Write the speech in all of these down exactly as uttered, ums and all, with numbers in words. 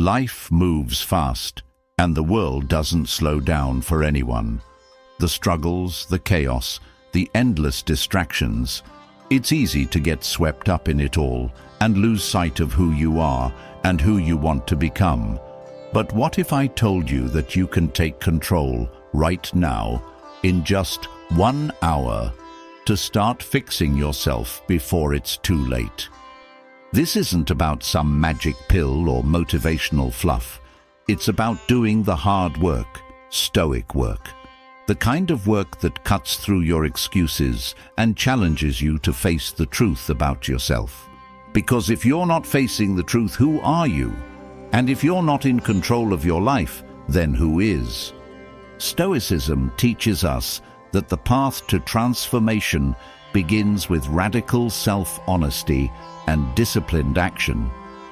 Life moves fast, and the world doesn't slow down for anyone. The struggles, the chaos, the endless distractions. It's easy to get swept up in it all and lose sight of who you are and who you want to become. But what if I told you that you can take control right now, in just one hour, to start fixing yourself before it's too late? This isn't about some magic pill or motivational fluff. It's about doing the hard work, stoic work. The kind of work that cuts through your excuses and challenges you to face the truth about yourself. Because if you're not facing the truth, who are you? And if you're not in control of your life, then who is? Stoicism teaches us that the path to transformation begins with radical self-honesty and disciplined action.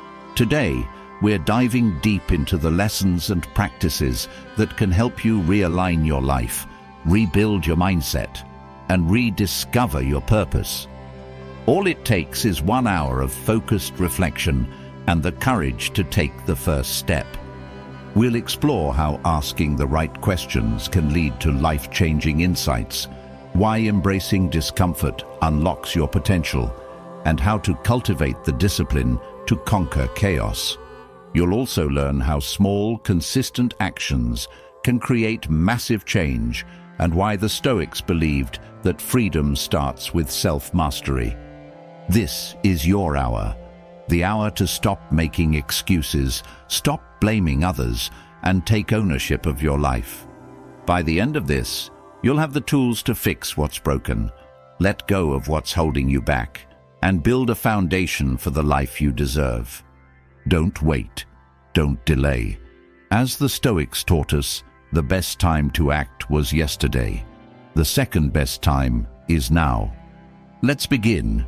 Today, we're diving deep into the lessons and practices that can help you realign your life, rebuild your mindset, and rediscover your purpose. All it takes is one hour of focused reflection and the courage to take the first step. We'll explore how asking the right questions can lead to life-changing insights, why embracing discomfort unlocks your potential, and how to cultivate the discipline to conquer chaos. You'll also learn how small, consistent actions can create massive change and why the Stoics believed that freedom starts with self-mastery. This is your hour, the hour to stop making excuses, stop blaming others, and take ownership of your life. By the end of this, you'll have the tools to fix what's broken, let go of what's holding you back, and build a foundation for the life you deserve. Don't wait. Don't delay. As the Stoics taught us, the best time to act was yesterday. The second best time is now. Let's begin.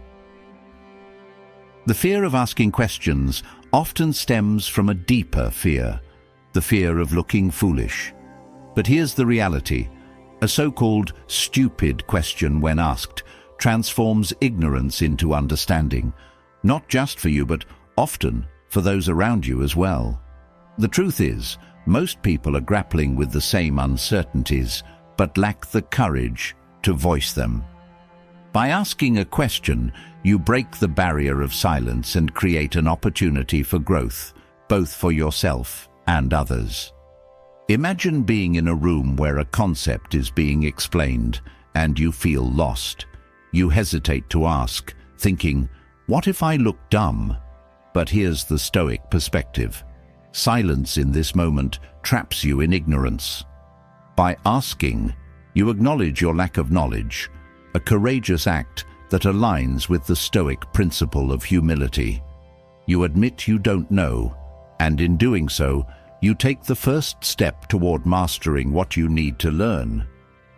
The fear of asking questions often stems from a deeper fear, the fear of looking foolish. But here's the reality. A so-called stupid question, when asked, transforms ignorance into understanding, not just for you, but often for those around you as well. The truth is, most people are grappling with the same uncertainties, but lack the courage to voice them. By asking a question, you break the barrier of silence and create an opportunity for growth, both for yourself and others. Imagine being in a room where a concept is being explained and you feel lost. You hesitate to ask, thinking, "What if I look dumb?" But here's the Stoic perspective. Silence in this moment traps you in ignorance. By asking, you acknowledge your lack of knowledge, a courageous act that aligns with the Stoic principle of humility. You admit you don't know, and in doing so, you take the first step toward mastering what you need to learn.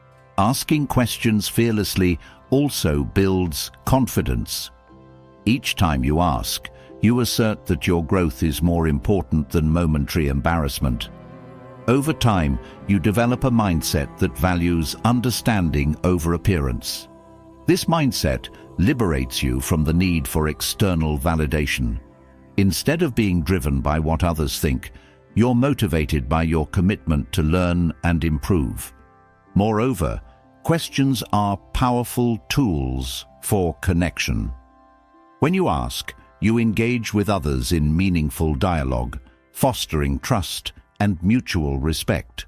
Asking questions fearlessly also builds confidence. Each time you ask, you assert that your growth is more important than momentary embarrassment. Over time, you develop a mindset that values understanding over appearance. This mindset liberates you from the need for external validation. Instead of being driven by what others think, you're motivated by your commitment to learn and improve. Moreover, questions are powerful tools for connection. When you ask, you engage with others in meaningful dialogue, fostering trust and mutual respect.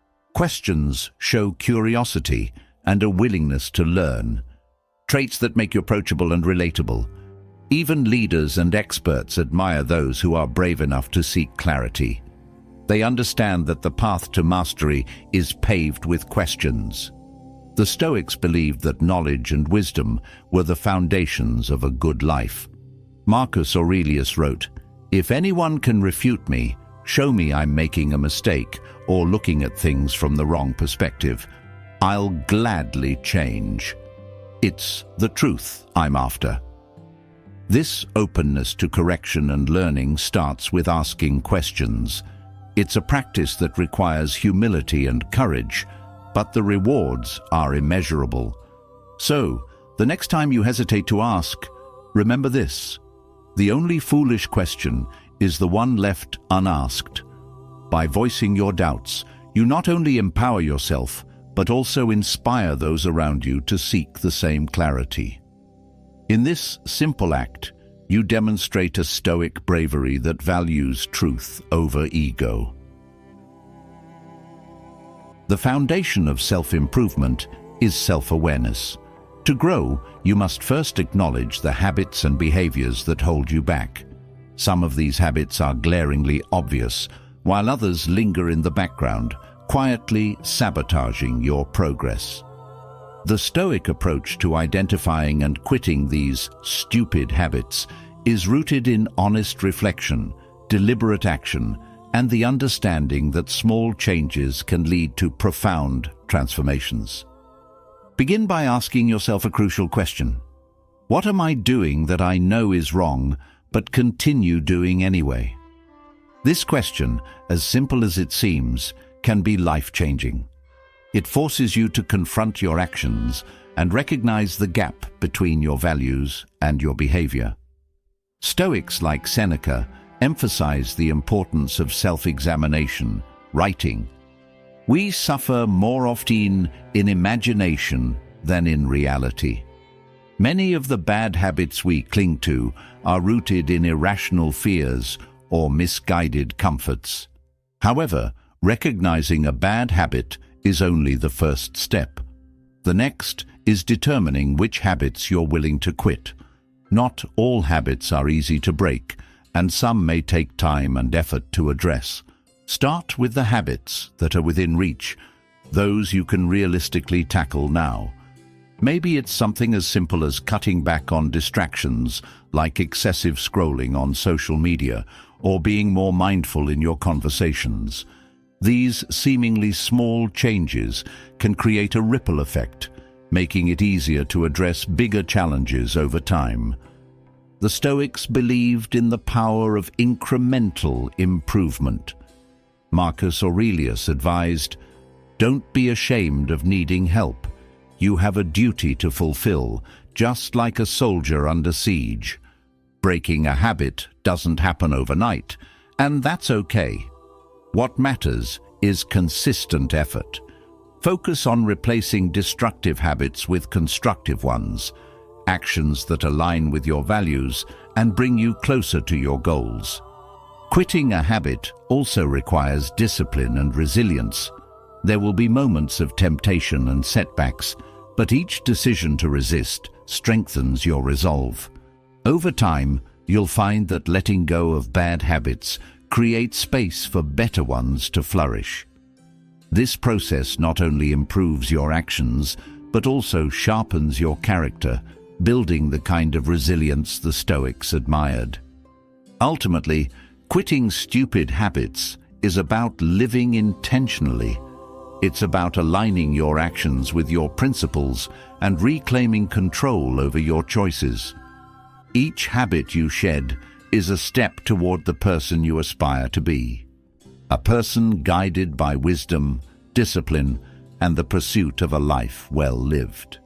Questions show curiosity and a willingness to learn, traits that make you approachable and relatable. Even leaders and experts admire those who are brave enough to seek clarity. They understand that the path to mastery is paved with questions. The Stoics believed that knowledge and wisdom were the foundations of a good life. Marcus Aurelius wrote, "If anyone can refute me, show me I'm making a mistake or looking at things from the wrong perspective, I'll gladly change. It's the truth I'm after." This openness to correction and learning starts with asking questions. It's a practice that requires humility and courage, but the rewards are immeasurable. So, the next time you hesitate to ask, remember this: the only foolish question is the one left unasked. By voicing your doubts, you not only empower yourself, but also inspire those around you to seek the same clarity. In this simple act, you demonstrate a stoic bravery that values truth over ego. The foundation of self-improvement is self-awareness. To grow, you must first acknowledge the habits and behaviors that hold you back. Some of these habits are glaringly obvious, while others linger in the background, quietly sabotaging your progress. The Stoic approach to identifying and quitting these stupid habits is rooted in honest reflection, deliberate action, and the understanding that small changes can lead to profound transformations. Begin by asking yourself a crucial question. What am I doing that I know is wrong, but continue doing anyway? This question, as simple as it seems, can be life-changing. It forces you to confront your actions and recognize the gap between your values and your behavior. Stoics like Seneca emphasize the importance of self-examination, writing. We suffer more often in imagination than in reality. Many of the bad habits we cling to are rooted in irrational fears or misguided comforts. However, recognizing a bad habit is only the first step. The next is determining which habits you're willing to quit. Not all habits are easy to break, and some may take time and effort to address. Start with the habits that are within reach, those you can realistically tackle now. Maybe it's something as simple as cutting back on distractions, like excessive scrolling on social media, or being more mindful in your conversations. These seemingly small changes can create a ripple effect, making it easier to address bigger challenges over time. The Stoics believed in the power of incremental improvement. Marcus Aurelius advised, "Don't be ashamed of needing help. You have a duty to fulfill, just like a soldier under siege. Breaking a habit doesn't happen overnight, and that's okay. What matters is consistent effort. Focus on replacing destructive habits with constructive ones, actions that align with your values and bring you closer to your goals." Quitting a habit also requires discipline and resilience. There will be moments of temptation and setbacks, but each decision to resist strengthens your resolve. Over time, you'll find that letting go of bad habits creates space for better ones to flourish. This process not only improves your actions, but also sharpens your character, building the kind of resilience the Stoics admired. Ultimately, quitting stupid habits is about living intentionally. It's about aligning your actions with your principles and reclaiming control over your choices. Each habit you shed is a step toward the person you aspire to be. A person guided by wisdom, discipline, and the pursuit of a life well lived.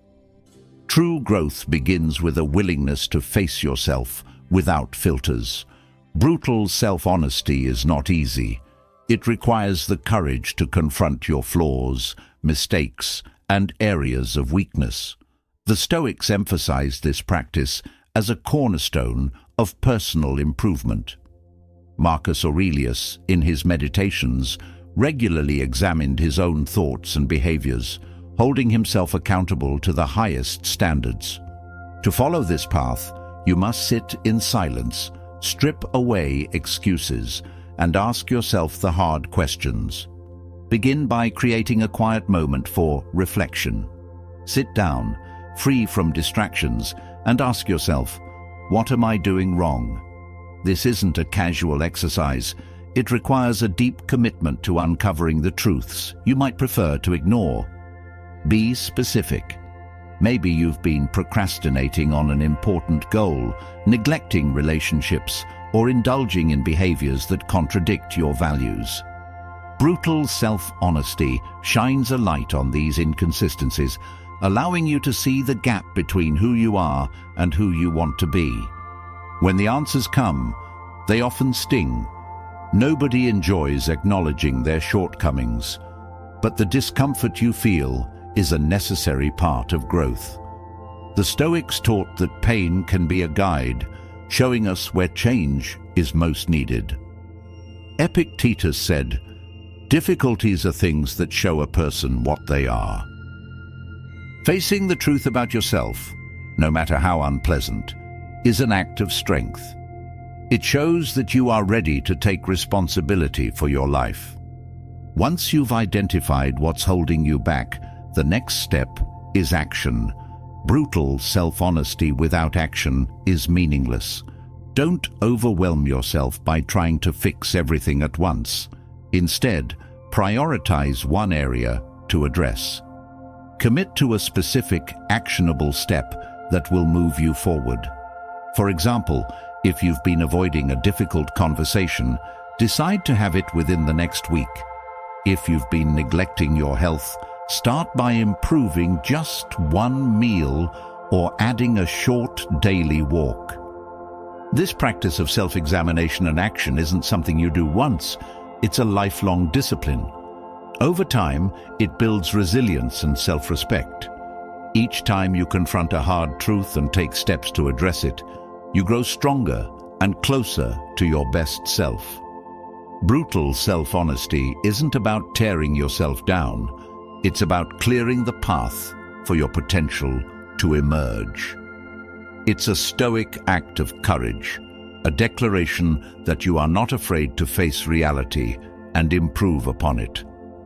True growth begins with a willingness to face yourself without filters. Brutal self-honesty is not easy. It requires the courage to confront your flaws, mistakes, and areas of weakness. The Stoics emphasized this practice as a cornerstone of personal improvement. Marcus Aurelius, in his Meditations, regularly examined his own thoughts and behaviors, holding himself accountable to the highest standards. To follow this path, you must sit in silence, strip away excuses, and ask yourself the hard questions. Begin by creating a quiet moment for reflection. Sit down, free from distractions, and ask yourself, what am I doing wrong? This isn't a casual exercise. It requires a deep commitment to uncovering the truths you might prefer to ignore. Be specific. Maybe you've been procrastinating on an important goal, neglecting relationships, or indulging in behaviors that contradict your values. Brutal self-honesty shines a light on these inconsistencies, allowing you to see the gap between who you are and who you want to be. When the answers come, They often sting. Nobody enjoys acknowledging their shortcomings, but the discomfort you feel is a necessary part of growth. The Stoics taught that pain can be a guide, showing us where change is most needed. Epictetus said, "Difficulties are things that show a person what they are." Facing the truth about yourself, no matter how unpleasant, is an act of strength. It shows that you are ready to take responsibility for your life. Once you've identified what's holding you back, the next step is action. Brutal self-honesty without action is meaningless. Don't overwhelm yourself by trying to fix everything at once. Instead, prioritize one area to address. Commit to a specific, actionable step that will move you forward. For example, if you've been avoiding a difficult conversation, decide to have it within the next week. If you've been neglecting your health, start by improving just one meal or adding a short daily walk. This practice of self-examination and action isn't something you do once, it's a lifelong discipline. Over time, it builds resilience and self-respect. Each time you confront a hard truth and take steps to address it, you grow stronger and closer to your best self. Brutal self-honesty isn't about tearing yourself down. It's about clearing the path for your potential to emerge. It's a stoic act of courage, a declaration that you are not afraid to face reality and improve upon it.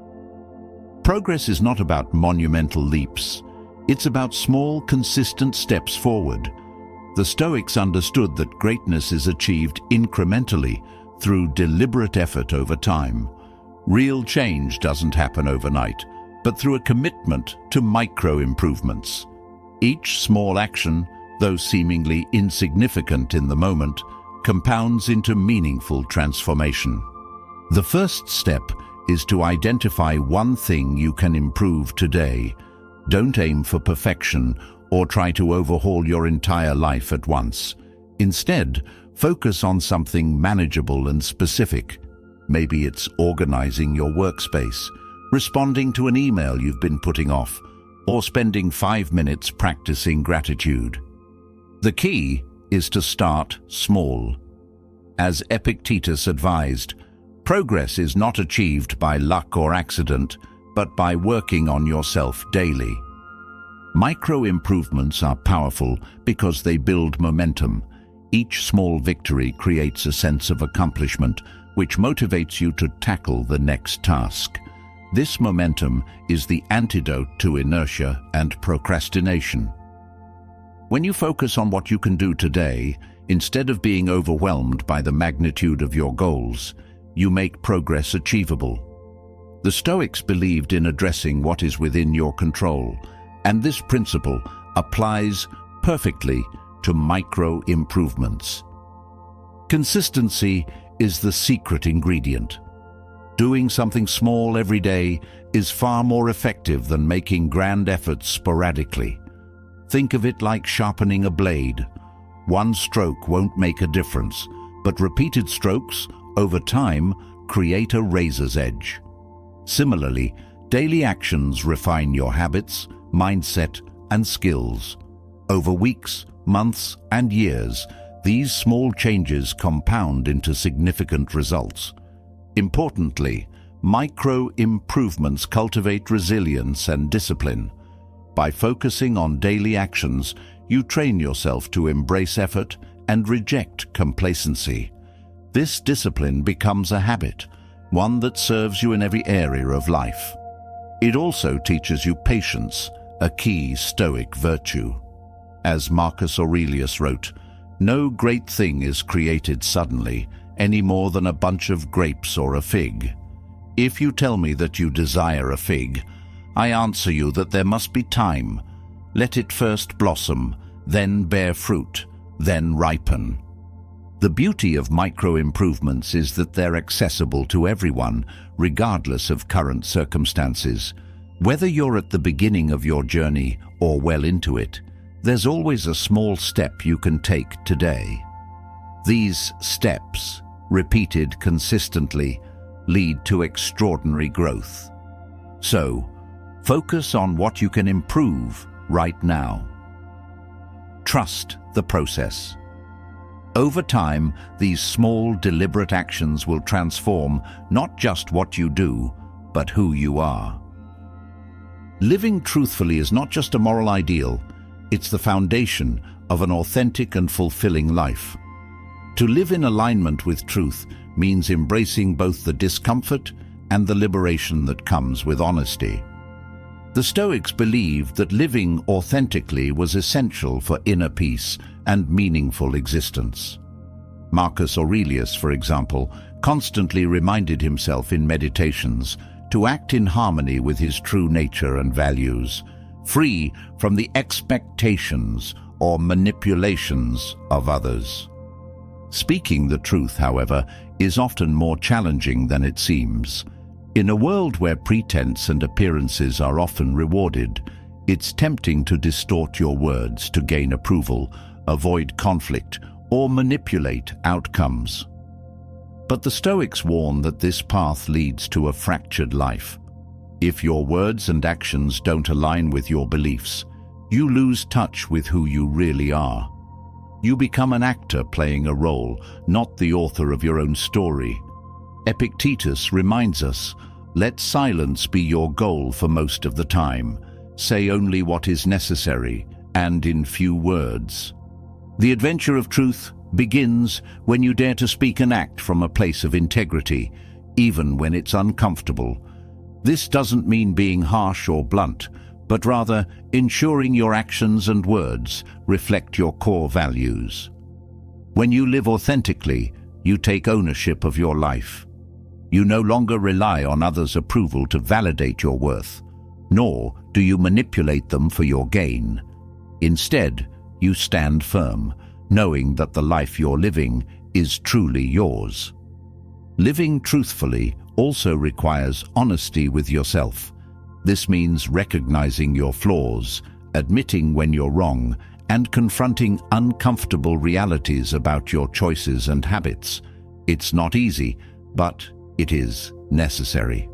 Progress is not about monumental leaps. It's about small, consistent steps forward. The Stoics understood that greatness is achieved incrementally through deliberate effort over time. Real change doesn't happen overnight, but through a commitment to micro-improvements. Each small action, though seemingly insignificant in the moment, compounds into meaningful transformation. The first step is to identify one thing you can improve today. Don't aim for perfection or try to overhaul your entire life at once. Instead, focus on something manageable and specific. Maybe it's organizing your workspace, responding to an email you've been putting off, or spending five minutes practicing gratitude. The key is to start small. As Epictetus advised, progress is not achieved by luck or accident, but by working on yourself daily. Micro-improvements are powerful because they build momentum. Each small victory creates a sense of accomplishment, which motivates you to tackle the next task. This momentum is the antidote to inertia and procrastination. When you focus on what you can do today, instead of being overwhelmed by the magnitude of your goals, you make progress achievable. The Stoics believed in addressing what is within your control, and this principle applies perfectly to micro-improvements. Consistency is the secret ingredient. Doing something small every day is far more effective than making grand efforts sporadically. Think of it like sharpening a blade. One stroke won't make a difference, but repeated strokes, over time, create a razor's edge. Similarly, daily actions refine your habits, mindset, and skills. Over weeks, months, and years, these small changes compound into significant results. Importantly, micro-improvements cultivate resilience and discipline. By focusing on daily actions, you train yourself to embrace effort and reject complacency. This discipline becomes a habit, one that serves you in every area of life. It also teaches you patience, a key Stoic virtue. As Marcus Aurelius wrote, "No great thing is created suddenly, any more than a bunch of grapes or a fig. If you tell me that you desire a fig, I answer you that there must be time. Let it first blossom, then bear fruit, then ripen." The beauty of micro-improvements is that they're accessible to everyone, regardless of current circumstances. Whether you're at the beginning of your journey or well into it, there's always a small step you can take today. These steps, repeated consistently, lead to extraordinary growth. So, focus on what you can improve right now. Trust the process. Over time, these small, deliberate actions will transform not just what you do, but who you are. Living truthfully is not just a moral ideal, it's the foundation of an authentic and fulfilling life. To live in alignment with truth means embracing both the discomfort and the liberation that comes with honesty. The Stoics believed that living authentically was essential for inner peace and meaningful existence. Marcus Aurelius, for example, constantly reminded himself in meditations to act in harmony with his true nature and values, free from the expectations or manipulations of others. Speaking the truth, however, is often more challenging than it seems. In a world where pretense and appearances are often rewarded, it's tempting to distort your words to gain approval, avoid conflict, or manipulate outcomes. But the Stoics warn that this path leads to a fractured life. If your words and actions don't align with your beliefs, you lose touch with who you really are. You become an actor playing a role, not the author of your own story. Epictetus reminds us, let silence be your goal for most of the time. Say only what is necessary, and in few words. The adventure of truth begins when you dare to speak and act from a place of integrity, even when it's uncomfortable. This doesn't mean being harsh or blunt, but rather ensuring your actions and words reflect your core values. When you live authentically, you take ownership of your life. You no longer rely on others' approval to validate your worth, nor do you manipulate them for your gain. Instead, you stand firm, knowing that the life you're living is truly yours. Living truthfully also requires honesty with yourself. This means recognizing your flaws, admitting when you're wrong, and confronting uncomfortable realities about your choices and habits. It's not easy, but it is necessary.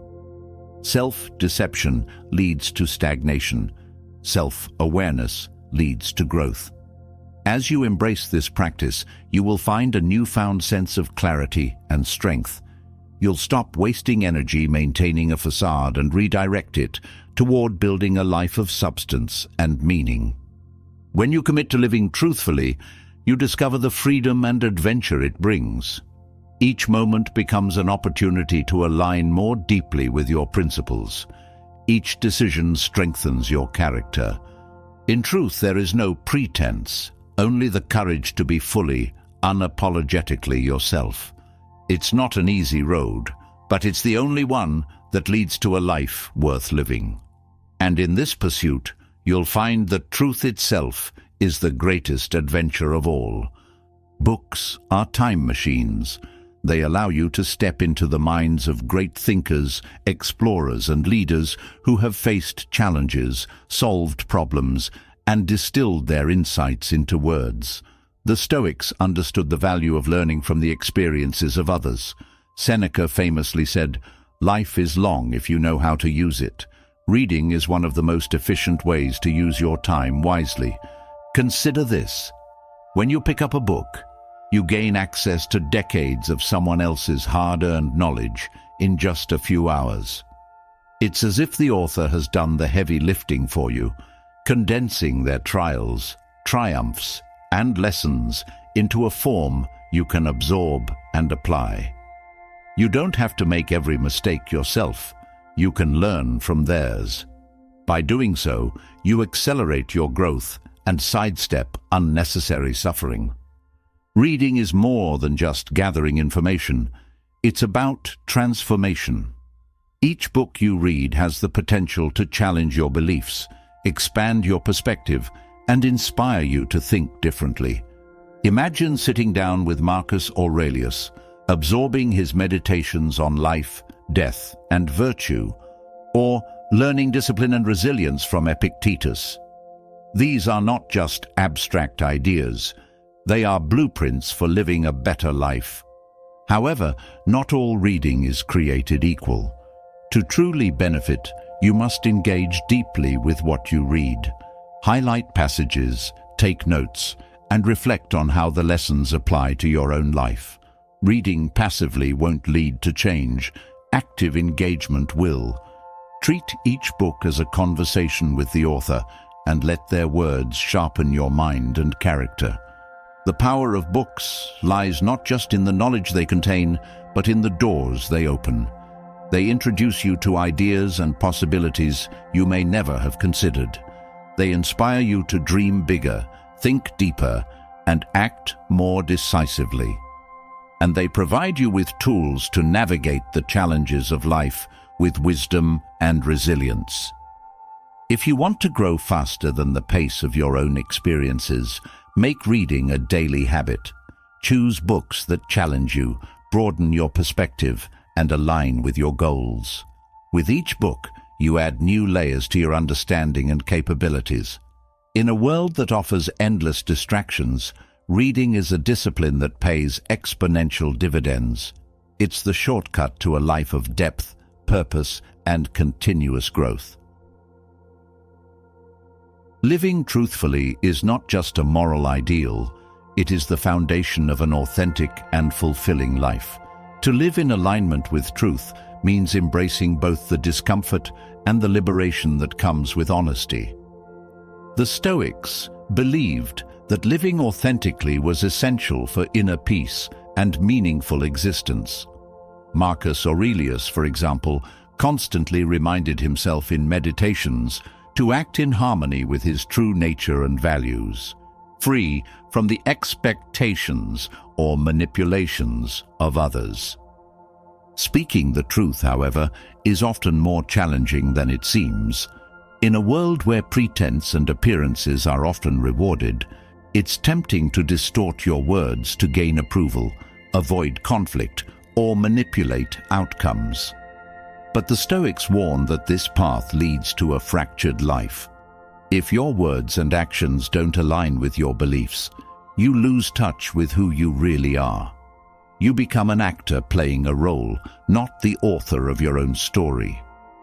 Self-deception leads to stagnation. Self-awareness leads to growth. As you embrace this practice, you will find a newfound sense of clarity and strength. You'll stop wasting energy maintaining a facade and redirect it toward building a life of substance and meaning. When you commit to living truthfully, you discover the freedom and adventure it brings. Each moment becomes an opportunity to align more deeply with your principles. Each decision strengthens your character. In truth, there is no pretense, only the courage to be fully, unapologetically yourself. It's not an easy road, but it's the only one that leads to a life worth living. And in this pursuit, you'll find that truth itself is the greatest adventure of all. Books are time machines. They allow you to step into the minds of great thinkers, explorers, and leaders who have faced challenges, solved problems, and distilled their insights into words. The Stoics understood the value of learning from the experiences of others. Seneca famously said, "Life is long if you know how to use it." Reading is one of the most efficient ways to use your time wisely. Consider this. When you pick up a book, you gain access to decades of someone else's hard-earned knowledge in just a few hours. It's as if the author has done the heavy lifting for you, condensing their trials, triumphs, and lessons into a form you can absorb and apply. You don't have to make every mistake yourself. You can learn from theirs. By doing so, you accelerate your growth and sidestep unnecessary suffering. Reading is more than just gathering information. It's about transformation. Each book you read has the potential to challenge your beliefs, expand your perspective, and inspire you to think differently. Imagine sitting down with Marcus Aurelius, absorbing his meditations on life, death, and virtue, or learning discipline and resilience from Epictetus. These are not just abstract ideas. They are blueprints for living a better life. However, not all reading is created equal. To truly benefit, you must engage deeply with what you read. Highlight passages, take notes, and reflect on how the lessons apply to your own life. Reading passively won't lead to change. Active engagement will. Treat each book as a conversation with the author, and let their words sharpen your mind and character. The power of books lies not just in the knowledge they contain, but in the doors they open. They introduce you to ideas and possibilities you may never have considered. They inspire you to dream bigger, think deeper, and act more decisively. And they provide you with tools to navigate the challenges of life with wisdom and resilience. If you want to grow faster than the pace of your own experiences, make reading a daily habit. Choose books that challenge you, broaden your perspective, and align with your goals. With each book, you add new layers to your understanding and capabilities. In a world that offers endless distractions, reading is a discipline that pays exponential dividends. It's the shortcut to a life of depth, purpose, and continuous growth. Living truthfully is not just a moral ideal, it is the foundation of an authentic and fulfilling life. To live in alignment with truth means embracing both the discomfort and the liberation that comes with honesty. The Stoics believed that living authentically was essential for inner peace and meaningful existence. Marcus Aurelius, for example, constantly reminded himself in meditations to act in harmony with his true nature and values, free from the expectations or manipulations of others. Speaking the truth, however, is often more challenging than it seems. In a world where pretense and appearances are often rewarded, it's tempting to distort your words to gain approval, avoid conflict, or manipulate outcomes. But the Stoics warn that this path leads to a fractured life. If your words and actions don't align with your beliefs, you lose touch with who you really are. You become an actor playing a role, not the author of your own story.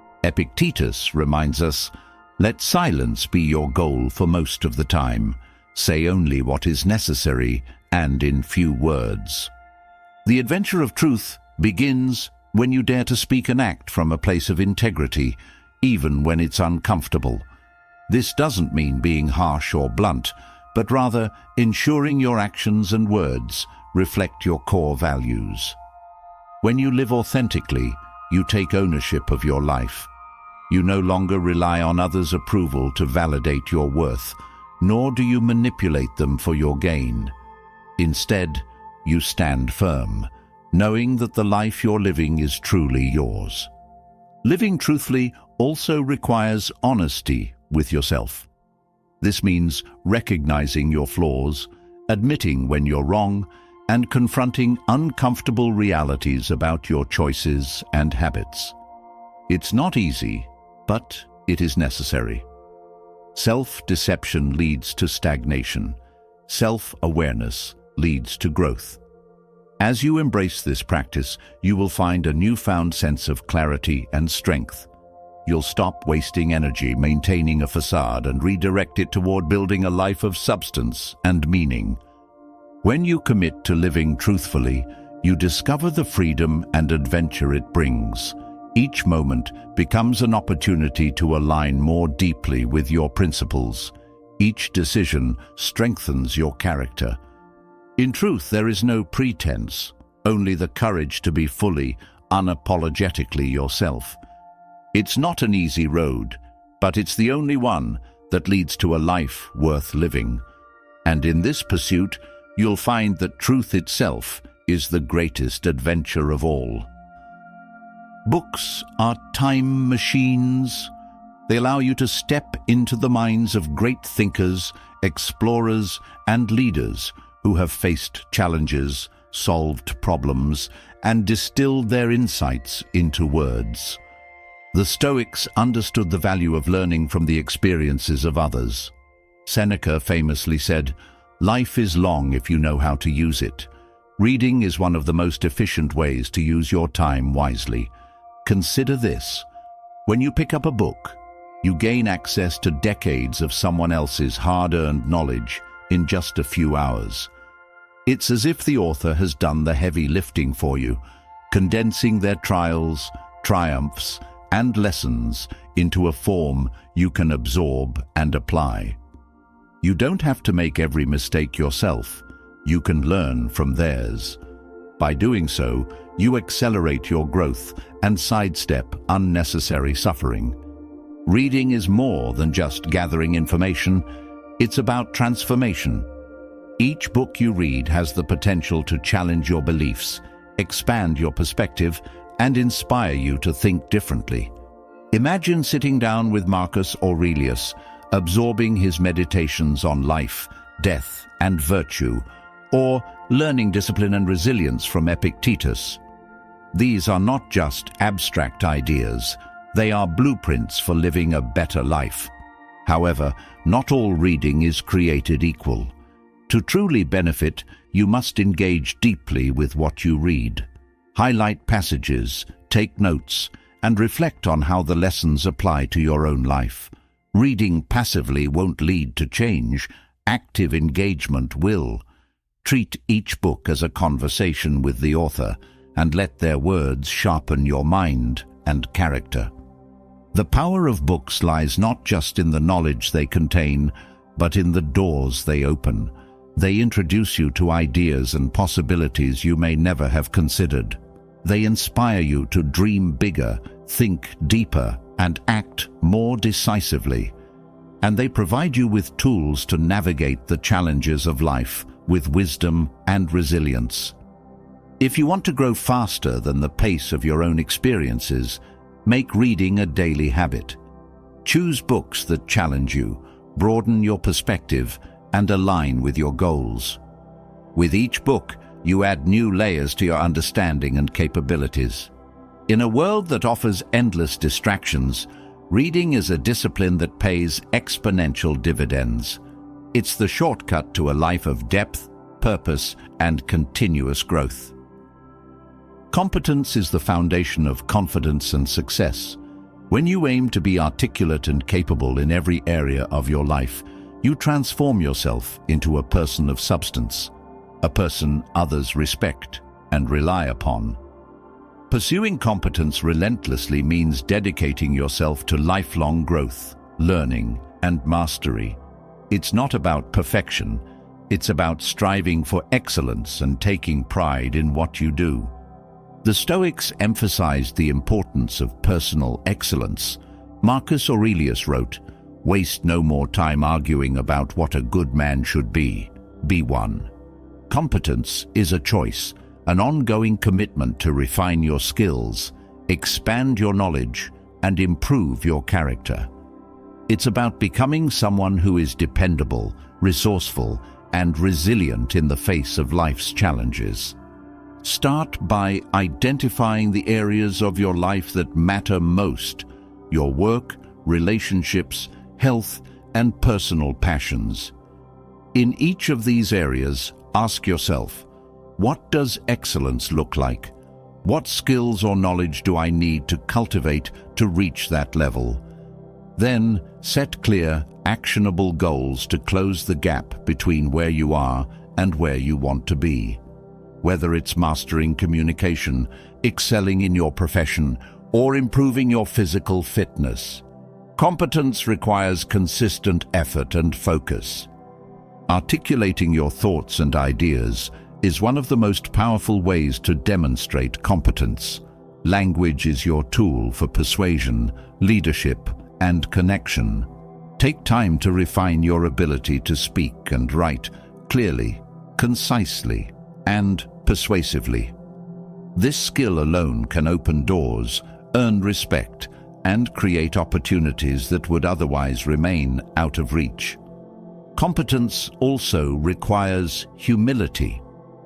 Epictetus reminds us, "Let silence be your goal for most of the time. Say only what is necessary and in few words." The adventure of truth begins when you dare to speak and act from a place of integrity, even when it's uncomfortable. This doesn't mean being harsh or blunt, but rather ensuring your actions and words reflect your core values. When you live authentically, you take ownership of your life. You no longer rely on others' approval to validate your worth, nor do you manipulate them for your gain. Instead, you stand firm, knowing that the life you're living is truly yours. Living truthfully also requires honesty with yourself. This means recognizing your flaws, admitting when you're wrong, and confronting uncomfortable realities about your choices and habits. It's not easy, but it is necessary. Self-deception leads to stagnation. Self-awareness leads to growth. As you embrace this practice, you will find a newfound sense of clarity and strength. You'll stop wasting energy maintaining a facade and redirect it toward building a life of substance and meaning. When you commit to living truthfully, you discover the freedom and adventure it brings. Each moment becomes an opportunity to align more deeply with your principles. Each decision strengthens your character. In truth, there is no pretense, only the courage to be fully, unapologetically yourself. It's not an easy road, but it's the only one that leads to a life worth living. And in this pursuit, you'll find that truth itself is the greatest adventure of all. Books are time machines. They allow you to step into the minds of great thinkers, explorers, and leaders who have faced challenges, solved problems, and distilled their insights into words. The Stoics understood the value of learning from the experiences of others. Seneca famously said, Life is long if you know how to use it. Reading is one of the most efficient ways to use your time wisely. Consider this. When you pick up a book, you gain access to decades of someone else's hard-earned knowledge in just a few hours. It's as if the author has done the heavy lifting for you, condensing their trials, triumphs, and lessons into a form you can absorb and apply. You don't have to make every mistake yourself. You can learn from theirs. By doing so, you accelerate your growth and sidestep unnecessary suffering. Reading is more than just gathering information. It's about transformation. Each book you read has the potential to challenge your beliefs, expand your perspective, and inspire you to think differently. Imagine sitting down with Marcus Aurelius, absorbing his meditations on life, death, and virtue, or learning discipline and resilience from Epictetus. These are not just abstract ideas, they are blueprints for living a better life. However, not all reading is created equal. To truly benefit, you must engage deeply with what you read. Highlight passages, take notes, and reflect on how the lessons apply to your own life. Reading passively won't lead to change. Active engagement will. Treat each book as a conversation with the author, and let their words sharpen your mind and character. The power of books lies not just in the knowledge they contain, but in the doors they open. They introduce you to ideas and possibilities you may never have considered. They inspire you to dream bigger, think deeper, and act more decisively. And they provide you with tools to navigate the challenges of life with wisdom and resilience. If you want to grow faster than the pace of your own experiences, make reading a daily habit. Choose books that challenge you, broaden your perspective, and align with your goals. With each book, you add new layers to your understanding and capabilities. In a world that offers endless distractions, reading is a discipline that pays exponential dividends. It's the shortcut to a life of depth, purpose, and continuous growth. Competence is the foundation of confidence and success. When you aim to be articulate and capable in every area of your life, you transform yourself into a person of substance, a person others respect and rely upon. Pursuing competence relentlessly means dedicating yourself to lifelong growth, learning, and mastery. It's not about perfection. It's about striving for excellence and taking pride in what you do. The Stoics emphasized the importance of personal excellence. Marcus Aurelius wrote, "Waste no more time arguing about what a good man should be. Be one." Competence is a choice, an ongoing commitment to refine your skills, expand your knowledge, and improve your character. It's about becoming someone who is dependable, resourceful, and resilient in the face of life's challenges. Start by identifying the areas of your life that matter most: your work, relationships, health, and personal passions. In each of these areas, ask yourself, what does excellence look like? What skills or knowledge do I need to cultivate to reach that level? Then, set clear, actionable goals to close the gap between where you are and where you want to be. Whether it's mastering communication, excelling in your profession, or improving your physical fitness, competence requires consistent effort and focus. Articulating your thoughts and ideas is one of the most powerful ways to demonstrate competence. Language is your tool for persuasion, leadership, and connection. Take time to refine your ability to speak and write clearly, concisely, and persuasively. This skill alone can open doors, earn respect, and create opportunities that would otherwise remain out of reach. Competence also requires humility.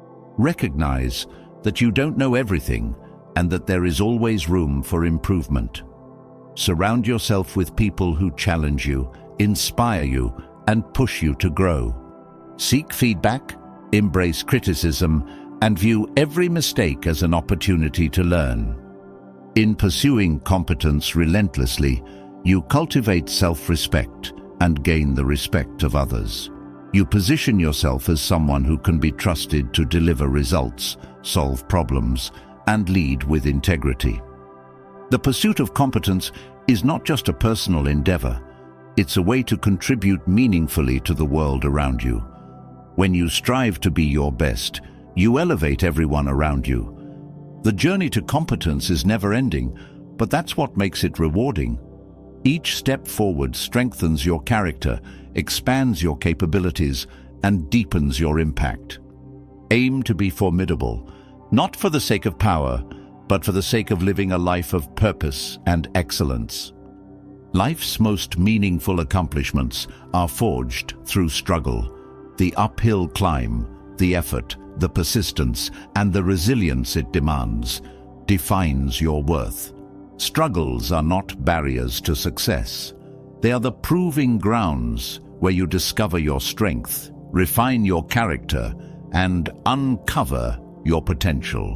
Recognize that you don't know everything and that there is always room for improvement. Surround yourself with people who challenge you, inspire you, and push you to grow. Seek feedback, embrace criticism, and view every mistake as an opportunity to learn. In pursuing competence relentlessly, you cultivate self-respect and gain the respect of others. You position yourself as someone who can be trusted to deliver results, solve problems, and lead with integrity. The pursuit of competence is not just a personal endeavor. It's a way to contribute meaningfully to the world around you. When you strive to be your best, you elevate everyone around you. The journey to competence is never-ending, but that's what makes it rewarding. Each step forward strengthens your character, expands your capabilities, and deepens your impact. Aim to be formidable, not for the sake of power, but for the sake of living a life of purpose and excellence. Life's most meaningful accomplishments are forged through struggle. The uphill climb, the effort, the persistence, and the resilience it demands defines your worth. Struggles are not barriers to success. They are the proving grounds where you discover your strength, refine your character, and uncover your potential.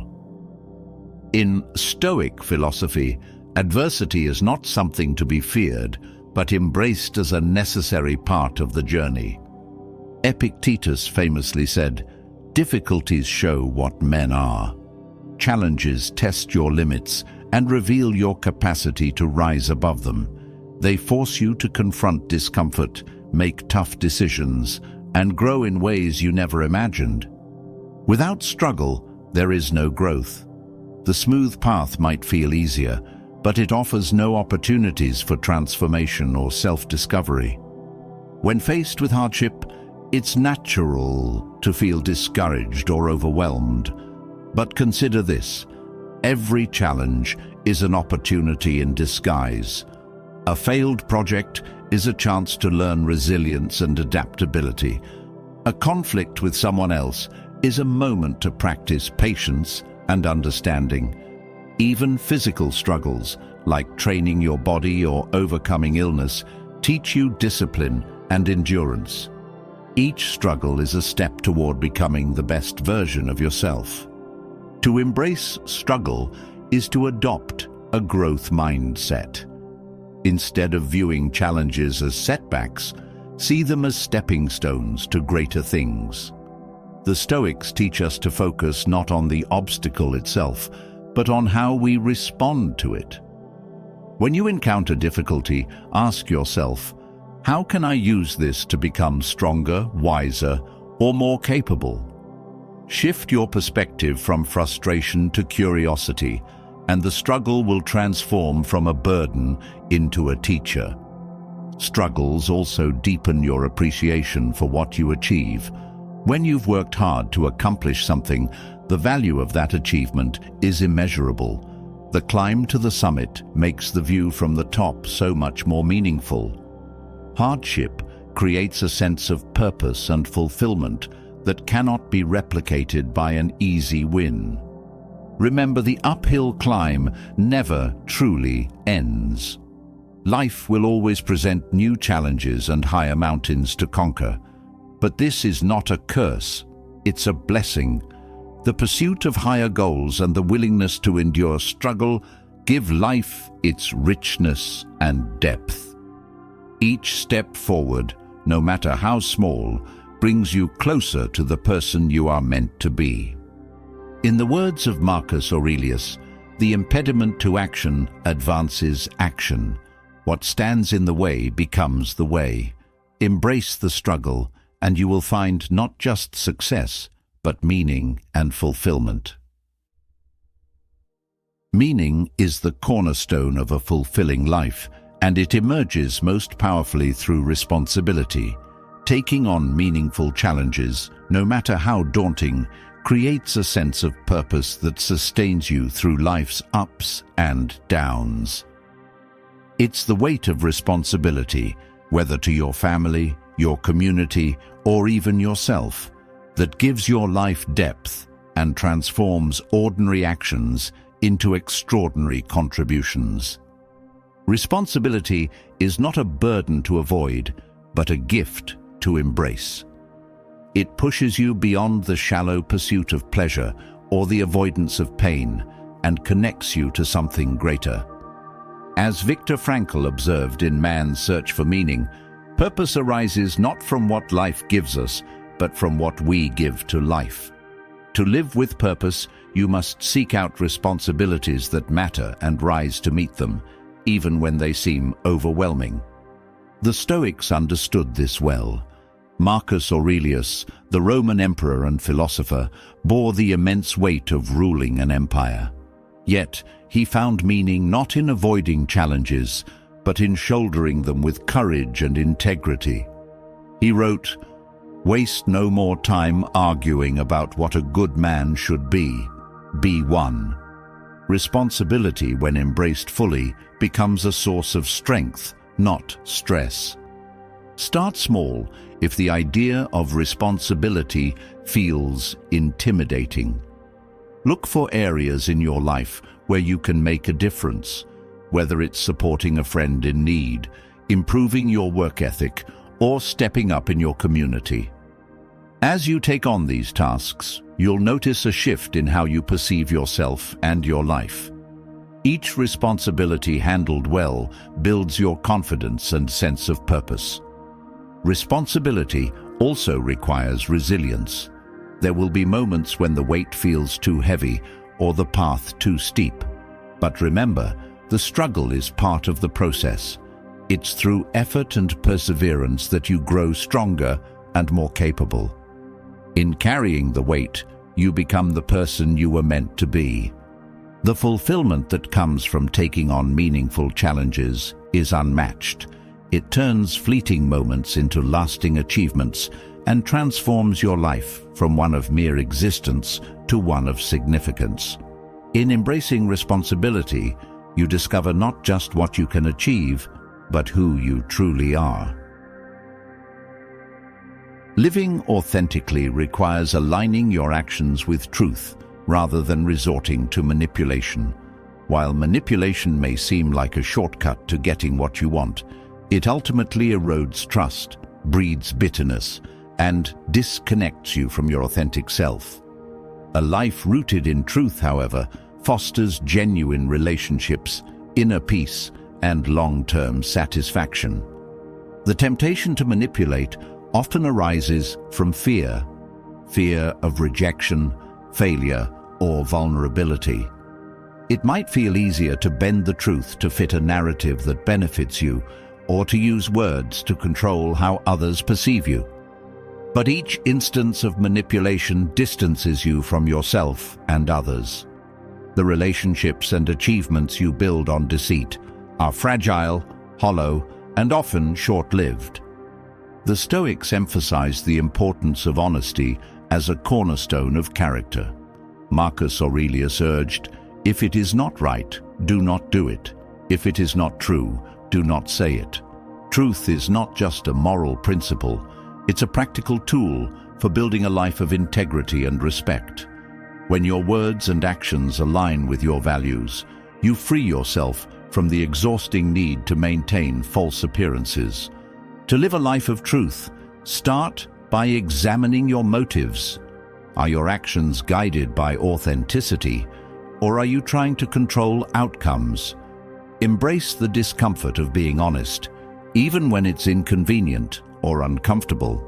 In Stoic philosophy, adversity is not something to be feared, but embraced as a necessary part of the journey. Epictetus famously said, "Difficulties show what men are. Challenges test your limits and reveal your capacity to rise above them. They force you to confront discomfort, make tough decisions, and grow in ways you never imagined. Without struggle, there is no growth. The smooth path might feel easier, but it offers no opportunities for transformation or self-discovery. When faced with hardship, it's natural to feel discouraged or overwhelmed. But consider this: every challenge is an opportunity in disguise. A failed project is a chance to learn resilience and adaptability. A conflict with someone else is a moment to practice patience and understanding. Even physical struggles, like training your body or overcoming illness, teach you discipline and endurance. Each struggle is a step toward becoming the best version of yourself. To embrace struggle is to adopt a growth mindset. Instead of viewing challenges as setbacks, see them as stepping stones to greater things. The Stoics teach us to focus not on the obstacle itself, but on how we respond to it. When you encounter difficulty, ask yourself, how can I use this to become stronger, wiser, or more capable? Shift your perspective from frustration to curiosity, and the struggle will transform from a burden into a teacher. Struggles also deepen your appreciation for what you achieve. When you've worked hard to accomplish something, the value of that achievement is immeasurable. The climb to the summit makes the view from the top so much more meaningful. Hardship creates a sense of purpose and fulfillment that cannot be replicated by an easy win. Remember, the uphill climb never truly ends. Life will always present new challenges and higher mountains to conquer. But this is not a curse, it's a blessing. The pursuit of higher goals and the willingness to endure struggle give life its richness and depth. Each step forward, no matter how small, brings you closer to the person you are meant to be. In the words of Marcus Aurelius, the impediment to action advances action. What stands in the way becomes the way. Embrace the struggle, and you will find not just success, but meaning and fulfillment. Meaning is the cornerstone of a fulfilling life, and it emerges most powerfully through responsibility. Taking on meaningful challenges, no matter how daunting, creates a sense of purpose that sustains you through life's ups and downs. It's the weight of responsibility, whether to your family, your community, or even yourself, that gives your life depth and transforms ordinary actions into extraordinary contributions. Responsibility is not a burden to avoid, but a gift to embrace. It pushes you beyond the shallow pursuit of pleasure or the avoidance of pain and connects you to something greater. As Viktor Frankl observed in Man's Search for Meaning, purpose arises not from what life gives us, but from what we give to life. To live with purpose, you must seek out responsibilities that matter and rise to meet them, even when they seem overwhelming. The Stoics understood this well. Marcus Aurelius, the Roman emperor and philosopher, bore the immense weight of ruling an empire. Yet, he found meaning not in avoiding challenges, but in shouldering them with courage and integrity. He wrote, "Waste no more time arguing about what a good man should be. Be one." Responsibility, when embraced fully, becomes a source of strength, not stress. Start small if the idea of responsibility feels intimidating. Look for areas in your life where you can make a difference, whether it's supporting a friend in need, improving your work ethic, or stepping up in your community. As you take on these tasks, you'll notice a shift in how you perceive yourself and your life. Each responsibility handled well builds your confidence and sense of purpose. Responsibility also requires resilience. There will be moments when the weight feels too heavy or the path too steep. But remember, the struggle is part of the process. It's through effort and perseverance that you grow stronger and more capable. In carrying the weight, you become the person you were meant to be. The fulfillment that comes from taking on meaningful challenges is unmatched. It turns fleeting moments into lasting achievements and transforms your life from one of mere existence to one of significance. In embracing responsibility, you discover not just what you can achieve, but who you truly are. Living authentically requires aligning your actions with truth rather than resorting to manipulation. While manipulation may seem like a shortcut to getting what you want, it ultimately erodes trust, breeds bitterness, and disconnects you from your authentic self. A life rooted in truth, however, fosters genuine relationships, inner peace, and long-term satisfaction. The temptation to manipulate often arises from fear, fear of rejection, failure, or vulnerability. It might feel easier to bend the truth to fit a narrative that benefits you, or to use words to control how others perceive you. But each instance of manipulation distances you from yourself and others. The relationships and achievements you build on deceit are fragile, hollow, and often short-lived. The Stoics emphasized the importance of honesty as a cornerstone of character. Marcus Aurelius urged, "If it is not right, do not do it. If it is not true, do not say it." Truth is not just a moral principle, it's a practical tool for building a life of integrity and respect. When your words and actions align with your values, you free yourself from the exhausting need to maintain false appearances. To live a life of truth, start by examining your motives. Are your actions guided by authenticity, or are you trying to control outcomes? Embrace the discomfort of being honest, even when it's inconvenient or uncomfortable.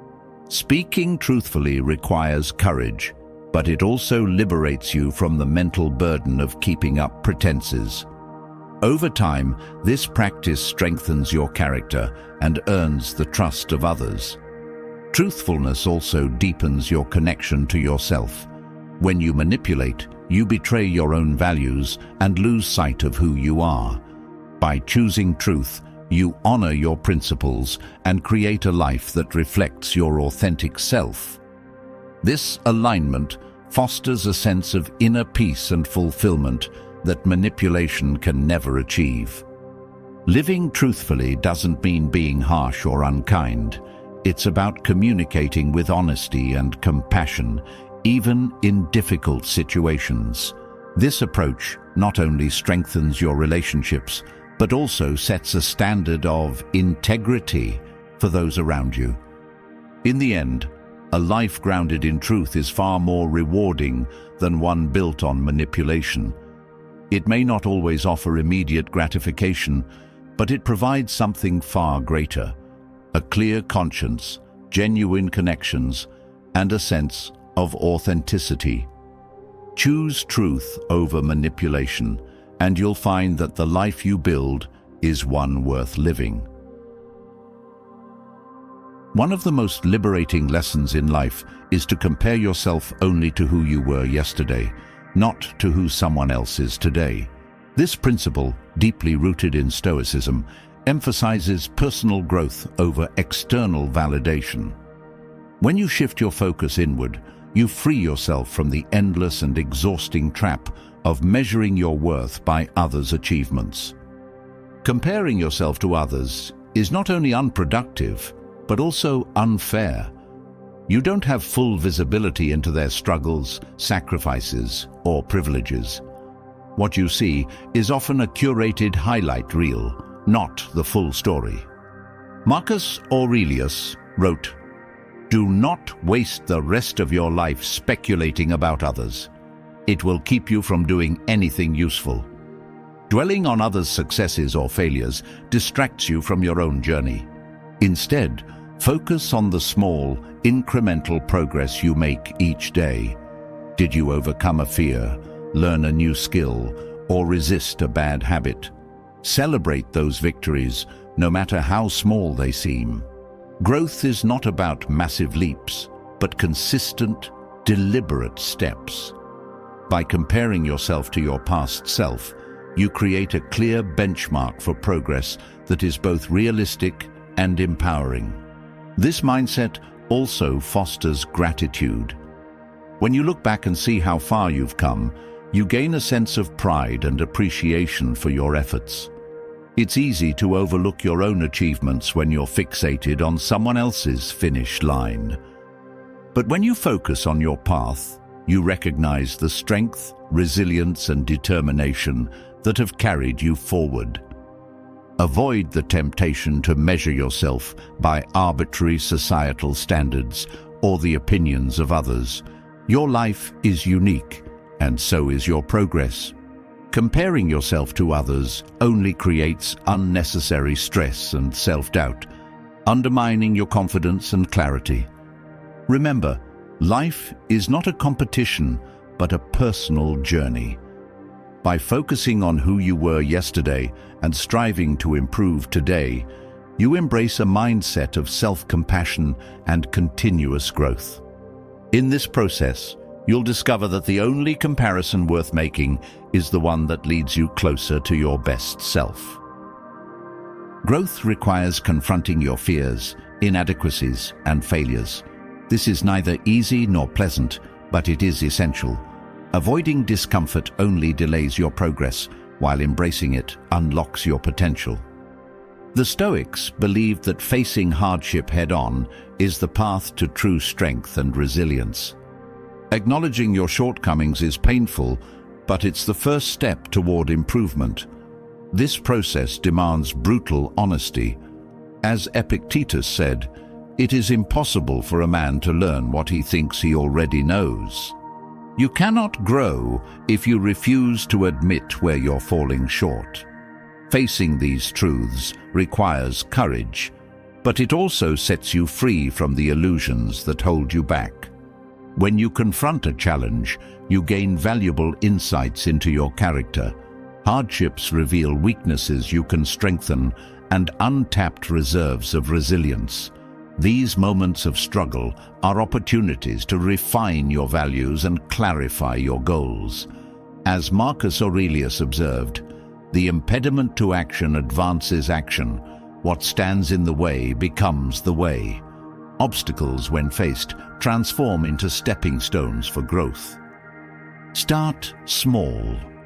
Speaking truthfully requires courage, but it also liberates you from the mental burden of keeping up pretenses. Over time, this practice strengthens your character and earns the trust of others. Truthfulness also deepens your connection to yourself. When you manipulate, you betray your own values and lose sight of who you are. By choosing truth, you honor your principles and create a life that reflects your authentic self. This alignment fosters a sense of inner peace and fulfillment that manipulation can never achieve. Living truthfully doesn't mean being harsh or unkind. It's about communicating with honesty and compassion, even in difficult situations. This approach not only strengthens your relationships, but also sets a standard of integrity for those around you. In the end, A life grounded in truth is far more rewarding than one built on manipulation. It may not always offer immediate gratification, but it provides something far greater: a clear conscience, genuine connections, and a sense of authenticity. Choose truth over manipulation, and you'll find that the life you build is one worth living. One of the most liberating lessons in life is to compare yourself only to who you were yesterday, not to who someone else is today. This principle, deeply rooted in Stoicism, emphasizes personal growth over external validation. When you shift your focus inward, you free yourself from the endless and exhausting trap of measuring your worth by others' achievements. Comparing yourself to others is not only unproductive, but also unfair. You don't have full visibility into their struggles, sacrifices, or privileges. What you see is often a curated highlight reel, not the full story. Marcus Aurelius wrote, "Do not waste the rest of your life speculating about others. It will keep you from doing anything useful. Dwelling on others' successes or failures distracts you from your own journey. Instead, focus on the small, incremental progress you make each day. Did you overcome a fear, learn a new skill, or resist a bad habit? Celebrate those victories, no matter how small they seem. Growth is not about massive leaps, but consistent, deliberate steps. By comparing yourself to your past self, you create a clear benchmark for progress that is both realistic and empowering. This mindset also fosters gratitude. When you look back and see how far you've come, you gain a sense of pride and appreciation for your efforts. It's easy to overlook your own achievements when you're fixated on someone else's finish line. But when you focus on your path, you recognize the strength, resilience, and determination that have carried you forward. Avoid the temptation to measure yourself by arbitrary societal standards or the opinions of others. Your life is unique, and so is your progress. Comparing yourself to others only creates unnecessary stress and self-doubt, undermining your confidence and clarity. Remember, life is not a competition, but a personal journey. By focusing on who you were yesterday and striving to improve today, you embrace a mindset of self-compassion and continuous growth. In this process, you'll discover that the only comparison worth making is the one that leads you closer to your best self. Growth requires confronting your fears, inadequacies, and failures. This is neither easy nor pleasant, but it is essential. Avoiding discomfort only delays your progress, while embracing it unlocks your potential. The Stoics believed that facing hardship head-on is the path to true strength and resilience. Acknowledging your shortcomings is painful, but it's the first step toward improvement. This process demands brutal honesty. As Epictetus said, "It is impossible for a man to learn what he thinks he already knows." You cannot grow if you refuse to admit where you're falling short. Facing these truths requires courage, but it also sets you free from the illusions that hold you back. When you confront a challenge, you gain valuable insights into your character. Hardships reveal weaknesses you can strengthen and untapped reserves of resilience. These moments of struggle are opportunities to refine your values and clarify your goals. As Marcus Aurelius observed, "The impediment to action advances action. What stands in the way becomes the way." Obstacles, when faced, transform into stepping stones for growth. Start small.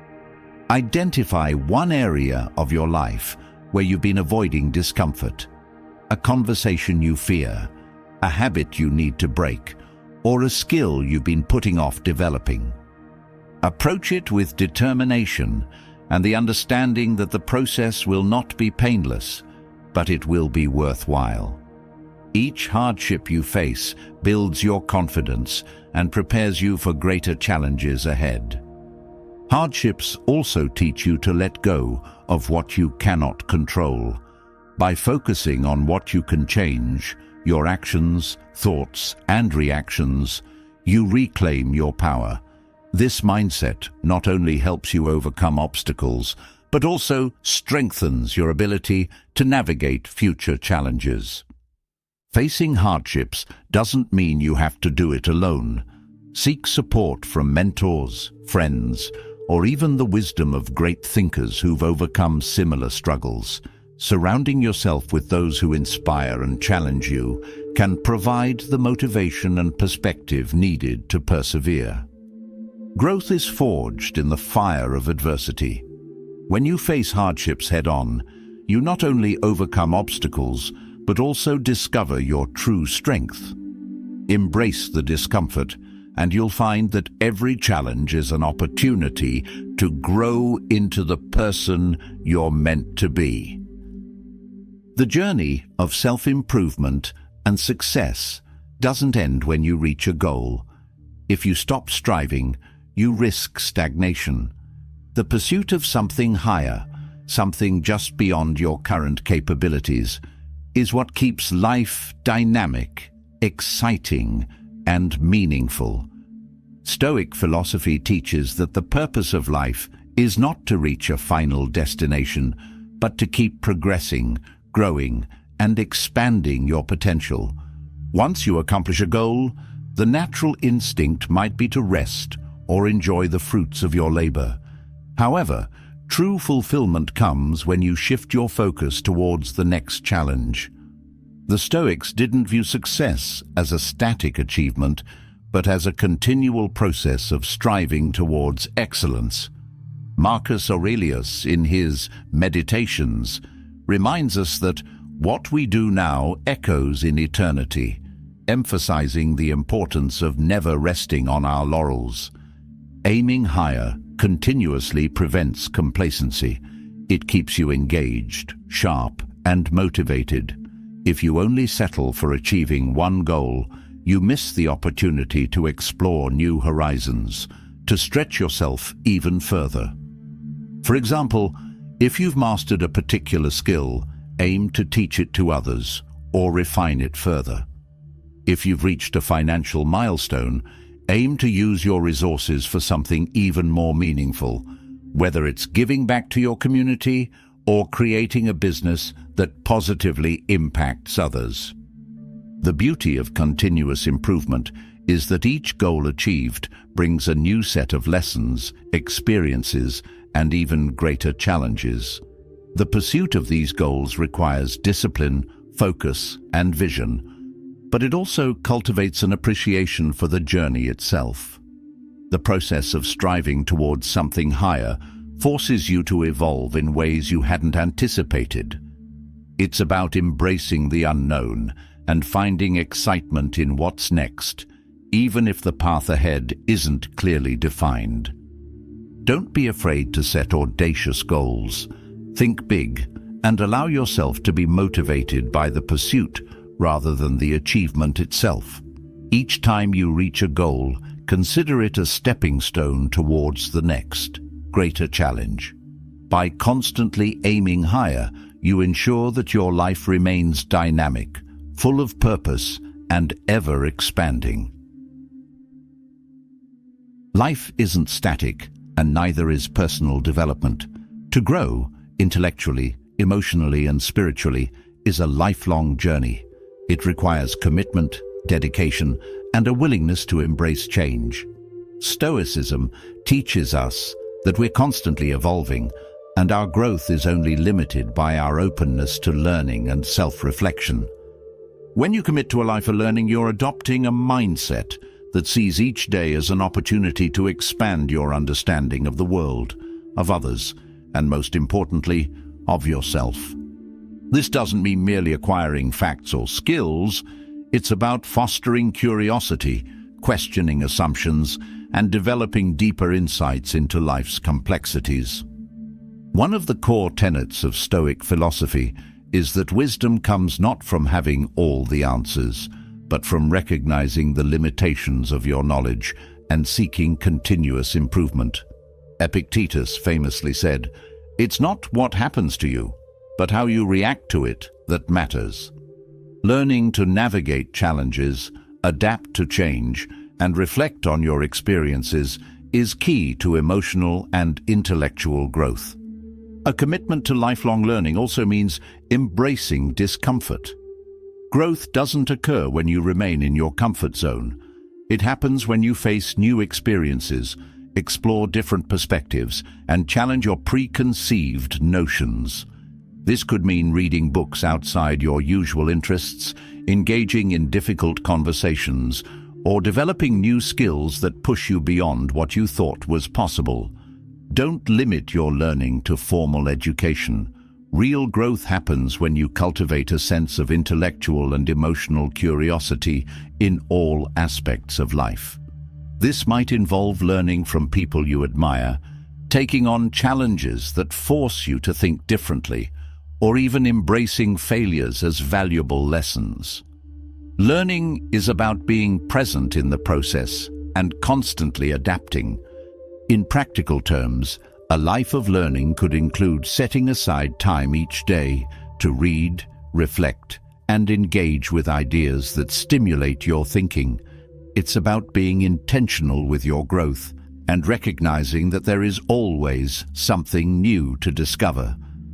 Identify one area of your life where you've been avoiding discomfort. A conversation you fear, a habit you need to break, or a skill you've been putting off developing. Approach it with determination and the understanding that the process will not be painless, but it will be worthwhile. Each hardship you face builds your confidence and prepares you for greater challenges ahead. Hardships also teach you to let go of what you cannot control. By focusing on what you can change, your actions, thoughts, and reactions, you reclaim your power. This mindset not only helps you overcome obstacles, but also strengthens your ability to navigate future challenges. Facing hardships doesn't mean you have to do it alone. Seek support from mentors, friends, or even the wisdom of great thinkers who've overcome similar struggles. Surrounding yourself with those who inspire and challenge you can provide the motivation and perspective needed to persevere. Growth is forged in the fire of adversity. When you face hardships head-on, you not only overcome obstacles, but also discover your true strength. Embrace the discomfort, and you'll find that every challenge is an opportunity to grow into the person you're meant to be. The journey of self-improvement and success doesn't end when you reach a goal. If you stop striving, you risk stagnation. The pursuit of something higher, something just beyond your current capabilities, is what keeps life dynamic, exciting, and meaningful. Stoic philosophy teaches that the purpose of life is not to reach a final destination, but to keep progressing, growing, and expanding your potential. Once you accomplish a goal, the natural instinct might be to rest or enjoy the fruits of your labor. However, true fulfillment comes when you shift your focus towards the next challenge. The Stoics didn't view success as a static achievement, but as a continual process of striving towards excellence. Marcus Aurelius, in his Meditations, reminds us that what we do now echoes in eternity, emphasizing the importance of never resting on our laurels. Aiming higher continuously prevents complacency. It keeps you engaged, sharp, and motivated. If you only settle for achieving one goal, you miss the opportunity to explore new horizons, to stretch yourself even further. For example, if you've mastered a particular skill, aim to teach it to others or refine it further. If you've reached a financial milestone, aim to use your resources for something even more meaningful, whether it's giving back to your community or creating a business that positively impacts others. The beauty of continuous improvement is that each goal achieved brings a new set of lessons, experiences, and even greater challenges. The pursuit of these goals requires discipline, focus, and vision, but it also cultivates an appreciation for the journey itself. The process of striving towards something higher forces you to evolve in ways you hadn't anticipated. It's about embracing the unknown and finding excitement in what's next, even if the path ahead isn't clearly defined. Don't be afraid to set audacious goals. Think big and allow yourself to be motivated by the pursuit rather than the achievement itself. Each time you reach a goal, consider it a stepping stone towards the next, greater challenge. By constantly aiming higher, you ensure that your life remains dynamic, full of purpose, and ever-expanding. Life isn't static, and neither is personal development. To grow, intellectually, emotionally, and spiritually, is a lifelong journey. It requires commitment, dedication, and a willingness to embrace change. Stoicism teaches us that we're constantly evolving, and our growth is only limited by our openness to learning and self-reflection. When you commit to a life of learning, you're adopting a mindset that sees each day as an opportunity to expand your understanding of the world, of others, and most importantly, of yourself. This doesn't mean merely acquiring facts or skills. It's about fostering curiosity, questioning assumptions, and developing deeper insights into life's complexities. One of the core tenets of Stoic philosophy is that wisdom comes not from having all the answers, but from recognizing the limitations of your knowledge and seeking continuous improvement. Epictetus famously said, "It's not what happens to you, but how you react to it that matters." Learning to navigate challenges, adapt to change, and reflect on your experiences is key to emotional and intellectual growth. A commitment to lifelong learning also means embracing discomfort. Growth doesn't occur when you remain in your comfort zone. It happens when you face new experiences, explore different perspectives, and challenge your preconceived notions. This could mean reading books outside your usual interests, engaging in difficult conversations, or developing new skills that push you beyond what you thought was possible. Don't limit your learning to formal education. Real growth happens when you cultivate a sense of intellectual and emotional curiosity in all aspects of life. This might involve learning from people you admire, taking on challenges that force you to think differently, or even embracing failures as valuable lessons. Learning is about being present in the process and constantly adapting. In practical terms, a life of learning could include setting aside time each day to read, reflect, and engage with ideas that stimulate your thinking. It's about being intentional with your growth and recognizing that there is always something new to discover.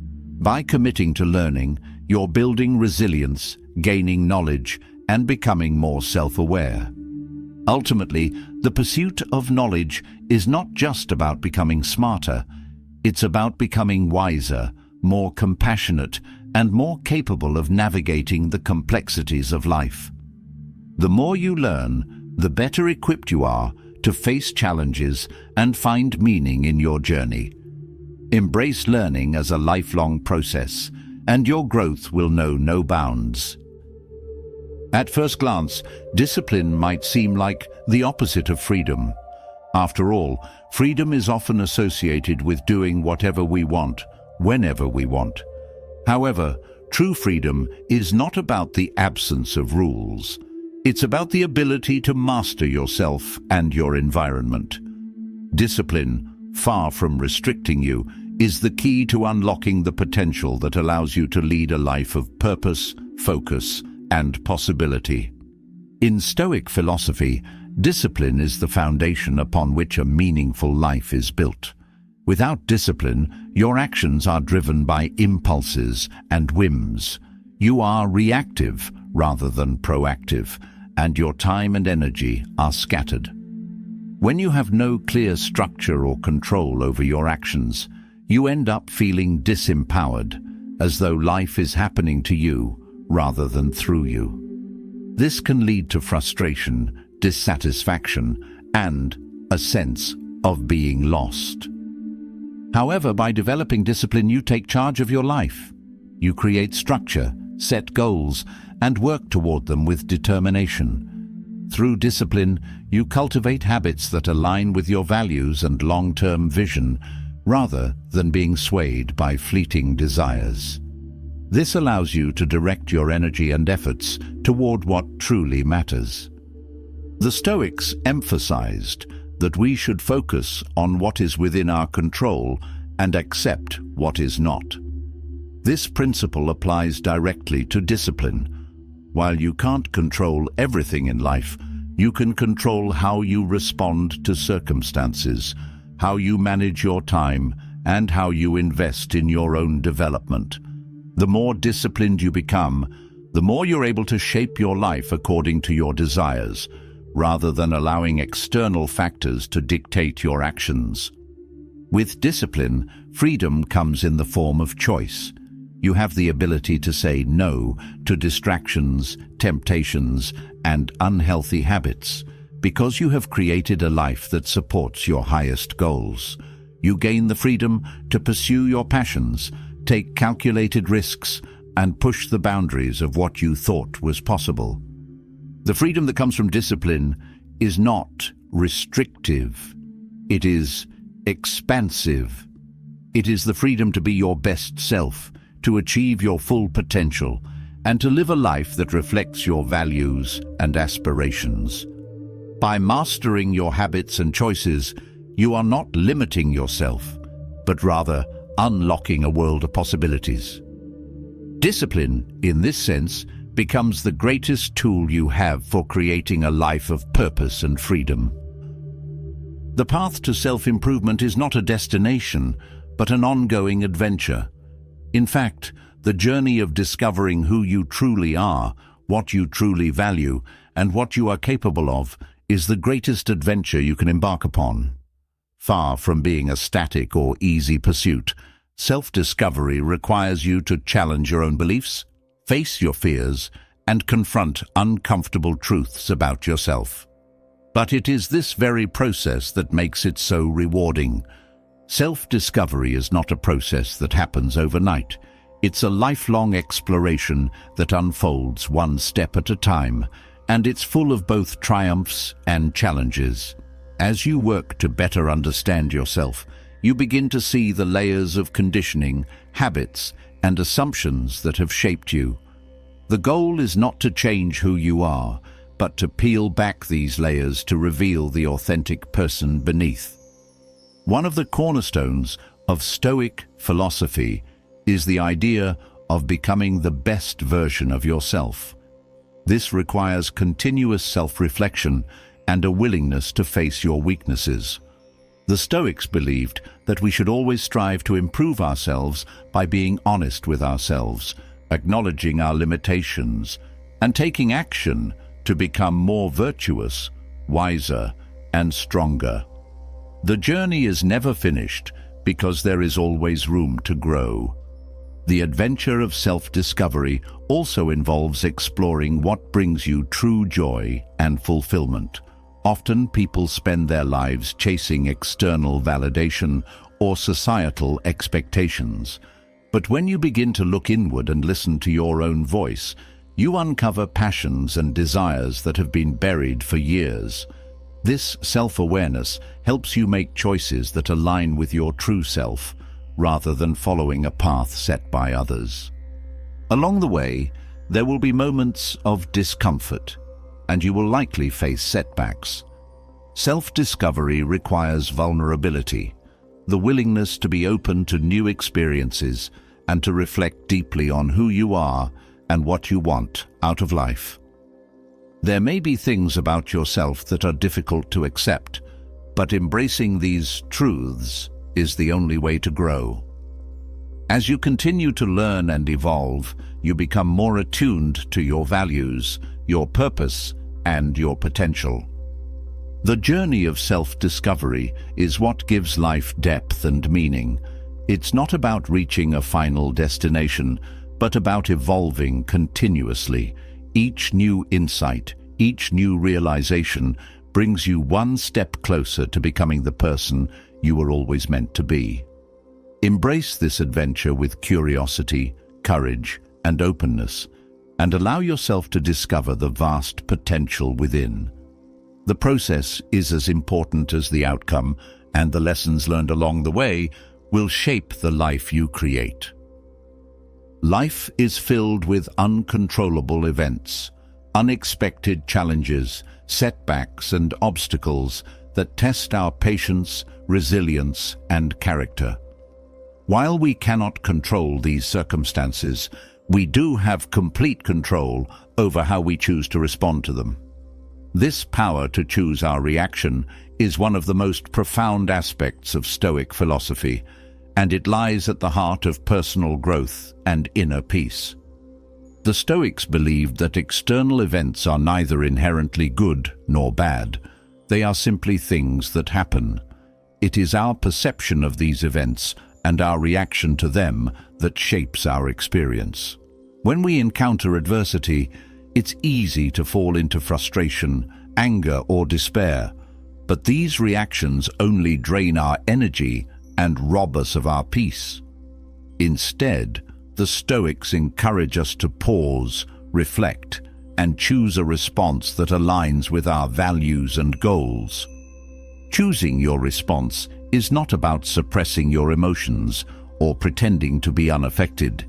By committing to learning, you're building resilience, gaining knowledge, and becoming more self-aware. Ultimately, the pursuit of knowledge is not just about becoming smarter. It's about becoming wiser, more compassionate, and more capable of navigating the complexities of life. The more you learn, the better equipped you are to face challenges and find meaning in your journey. Embrace learning as a lifelong process, and your growth will know no bounds. At first glance, discipline might seem like the opposite of freedom. After all, freedom is often associated with doing whatever we want, whenever we want. However, true freedom is not about the absence of rules. It's about the ability to master yourself and your environment. Discipline, far from restricting you, is the key to unlocking the potential that allows you to lead a life of purpose, focus, and possibility. In Stoic philosophy, discipline is the foundation upon which a meaningful life is built. Without discipline, your actions are driven by impulses and whims. You are reactive rather than proactive, and your time and energy are scattered. When you have no clear structure or control over your actions, you end up feeling disempowered, as though life is happening to you rather than through you. This can lead to frustration, dissatisfaction, and a sense of being lost. However, by developing discipline, you take charge of your life. You create structure, set goals, and work toward them with determination. Through discipline, you cultivate habits that align with your values and long-term vision, rather than being swayed by fleeting desires. This allows you to direct your energy and efforts toward what truly matters. The Stoics emphasized that we should focus on what is within our control and accept what is not. This principle applies directly to discipline. While you can't control everything in life, you can control how you respond to circumstances, how you manage your time, and how you invest in your own development. The more disciplined you become, the more you're able to shape your life according to your desires, rather than allowing external factors to dictate your actions. With discipline, freedom comes in the form of choice. You have the ability to say no to distractions, temptations, and unhealthy habits, because you have created a life that supports your highest goals. You gain the freedom to pursue your passions, take calculated risks, and push the boundaries of what you thought was possible. The freedom that comes from discipline is not restrictive. It is expansive. It is the freedom to be your best self, to achieve your full potential and to live a life that reflects your values and aspirations. By mastering your habits and choices, you are not limiting yourself, but rather unlocking a world of possibilities. Discipline, in this sense, becomes the greatest tool you have for creating a life of purpose and freedom. The path to self-improvement is not a destination, but an ongoing adventure. In fact, the journey of discovering who you truly are, what you truly value, and what you are capable of is the greatest adventure you can embark upon. Far from being a static or easy pursuit, self-discovery requires you to challenge your own beliefs, face your fears, and confront uncomfortable truths about yourself. But it is this very process that makes it so rewarding. Self-discovery is not a process that happens overnight. It's a lifelong exploration that unfolds one step at a time, and it's full of both triumphs and challenges. As you work to better understand yourself, you begin to see the layers of conditioning, habits, and assumptions that have shaped you. The goal is not to change who you are, but to peel back these layers to reveal the authentic person beneath. One of the cornerstones of Stoic philosophy is the idea of becoming the best version of yourself. This requires continuous self-reflection and a willingness to face your weaknesses. The Stoics believed that we should always strive to improve ourselves by being honest with ourselves, acknowledging our limitations, and taking action to become more virtuous, wiser, and stronger. The journey is never finished because there is always room to grow. The adventure of self-discovery also involves exploring what brings you true joy and fulfillment. Often people spend their lives chasing external validation or societal expectations. But when you begin to look inward and listen to your own voice, you uncover passions and desires that have been buried for years. This self-awareness helps you make choices that align with your true self, rather than following a path set by others. Along the way, there will be moments of discomfort, and you will likely face setbacks. Self-discovery requires vulnerability, the willingness to be open to new experiences and to reflect deeply on who you are and what you want out of life. There may be things about yourself that are difficult to accept, but embracing these truths is the only way to grow. As you continue to learn and evolve, you become more attuned to your values, your purpose, and your potential. The journey of self-discovery is what gives life depth and meaning. It's not about reaching a final destination, but about evolving continuously. Each new insight, each new realization brings you one step closer to becoming the person you were always meant to be. Embrace this adventure with curiosity, courage, and openness, and allow yourself to discover the vast potential within. The process is as important as the outcome, and the lessons learned along the way will shape the life you create. Life is filled with uncontrollable events, unexpected challenges, setbacks, and obstacles that test our patience, resilience, and character. While we cannot control these circumstances, we do have complete control over how we choose to respond to them. This power to choose our reaction is one of the most profound aspects of Stoic philosophy, and it lies at the heart of personal growth and inner peace. The Stoics believed that external events are neither inherently good nor bad. They are simply things that happen. It is our perception of these events and our reaction to them that shapes our experience. When we encounter adversity, it's easy to fall into frustration, anger, or despair, but these reactions only drain our energy and rob us of our peace. Instead, the Stoics encourage us to pause, reflect, and choose a response that aligns with our values and goals. Choosing your response is not about suppressing your emotions or pretending to be unaffected.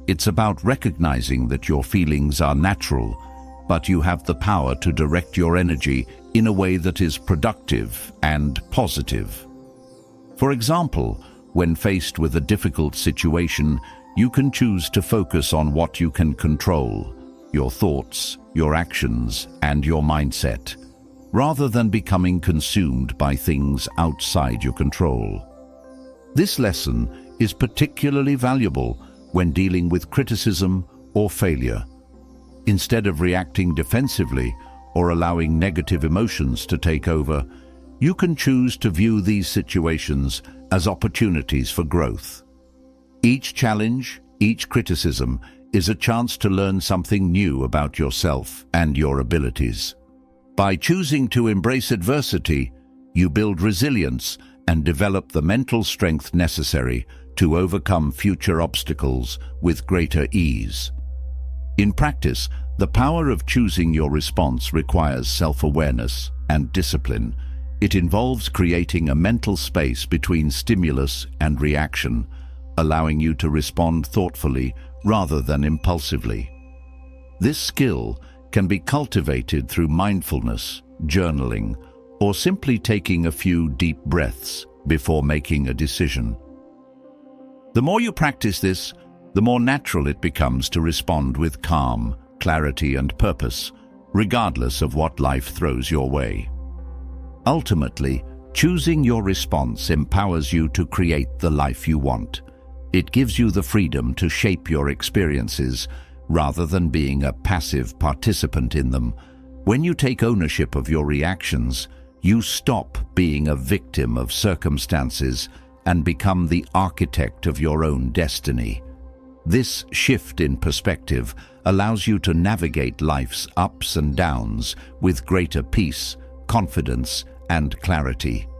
It's about recognizing that your feelings are natural, but you have the power to direct your energy in a way that is productive and positive. For example, when faced with a difficult situation, you can choose to focus on what you can control, your thoughts, your actions, and your mindset, rather than becoming consumed by things outside your control. This lesson is particularly valuable when dealing with criticism or failure. Instead of reacting defensively or allowing negative emotions to take over, you can choose to view these situations as opportunities for growth. Each challenge, each criticism, is a chance to learn something new about yourself and your abilities. By choosing to embrace adversity, you build resilience and develop the mental strength necessary to overcome future obstacles with greater ease. In practice, the power of choosing your response requires self-awareness and discipline. It involves creating a mental space between stimulus and reaction, allowing you to respond thoughtfully rather than impulsively. This skill can be cultivated through mindfulness, journaling, or simply taking a few deep breaths before making a decision. The more you practice this, the more natural it becomes to respond with calm, clarity, and purpose, regardless of what life throws your way. Ultimately, choosing your response empowers you to create the life you want. It gives you the freedom to shape your experiences rather than being a passive participant in them. When you take ownership of your reactions, you stop being a victim of circumstances and become the architect of your own destiny. This shift in perspective allows you to navigate life's ups and downs with greater peace, confidence, and clarity.